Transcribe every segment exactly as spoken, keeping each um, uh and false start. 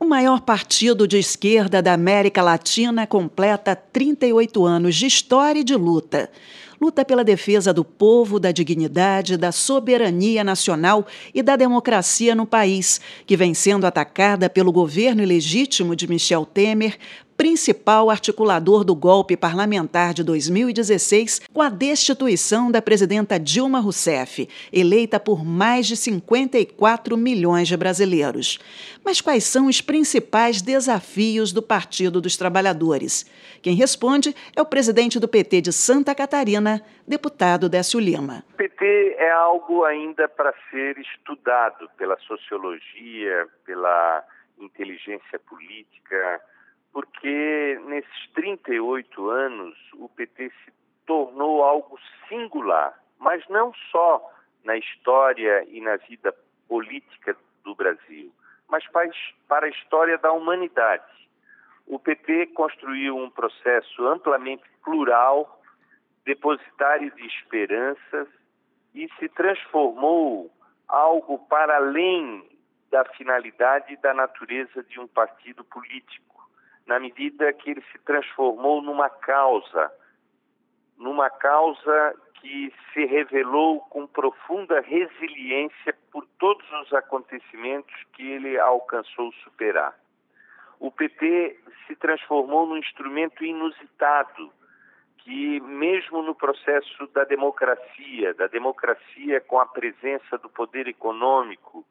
maior partido de esquerda da América Latina completa trinta e oito anos de história e de luta. Luta pela defesa do povo, da dignidade, da soberania nacional e da democracia no país, que vem sendo atacada pelo governo ilegítimo de Michel Temer, principal articulador do golpe parlamentar de dois mil e dezesseis, com a destituição da presidenta Dilma Rousseff, eleita por mais de cinquenta e quatro milhões de brasileiros. Mas quais são os principais desafios do Partido dos Trabalhadores? Quem responde é o presidente do P T de Santa Catarina, deputado Décio Lima. O P T é algo ainda para ser estudado pela sociologia, pela inteligência política, porque nesses trinta e oito anos o P T se tornou algo singular, mas não só na história e na vida política do Brasil, mas para a história da humanidade. O P T construiu um processo amplamente plural, depositário de esperanças, e se transformou algo para além da finalidade e da natureza de um partido político, na medida que ele se transformou numa causa, numa causa que se revelou com profunda resiliência por todos os acontecimentos que ele alcançou superar. O P T se transformou num instrumento inusitado, que mesmo no processo da democracia, da democracia com a presença do poder econômico,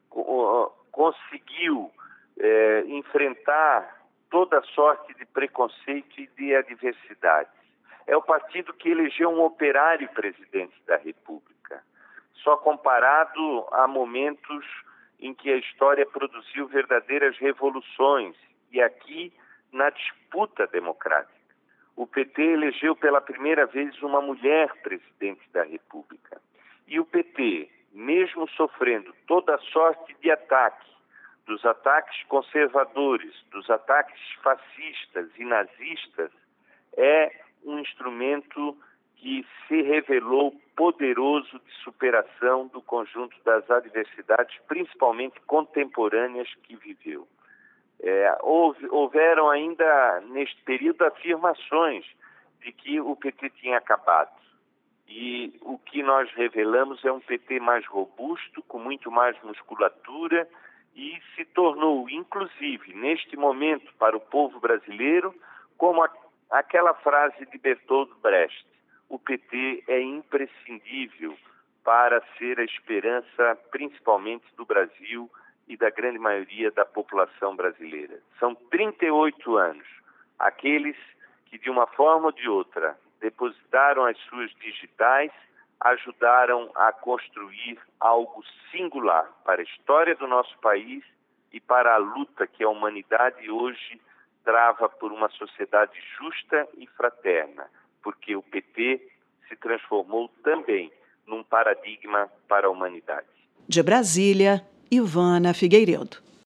conseguiu é, enfrentar toda sorte de preconceito e de adversidades. É o partido que elegeu um operário presidente da República, só comparado a momentos em que a história produziu verdadeiras revoluções, e aqui na disputa democrática. O P T elegeu pela primeira vez uma mulher presidente da República. E o P T, mesmo sofrendo toda sorte de ataque, dos ataques conservadores, dos ataques fascistas e nazistas, é um instrumento que se revelou poderoso de superação do conjunto das adversidades, principalmente contemporâneas, que viveu. É, houve, houveram ainda, neste período, afirmações de que o P T tinha acabado. E o que nós revelamos é um P T mais robusto, com muito mais musculatura, e se tornou, inclusive, neste momento, para o povo brasileiro, como a, aquela frase de Bertolt Brecht: o P T é imprescindível para ser a esperança, principalmente do Brasil e da grande maioria da população brasileira. São trinta e oito anos, aqueles que, de uma forma ou de outra, depositaram as suas digitais, ajudaram a construir algo singular para a história do nosso país e para a luta que a humanidade hoje trava por uma sociedade justa e fraterna, porque o P T se transformou também num paradigma para a humanidade. De Brasília, Ivana Figueiredo.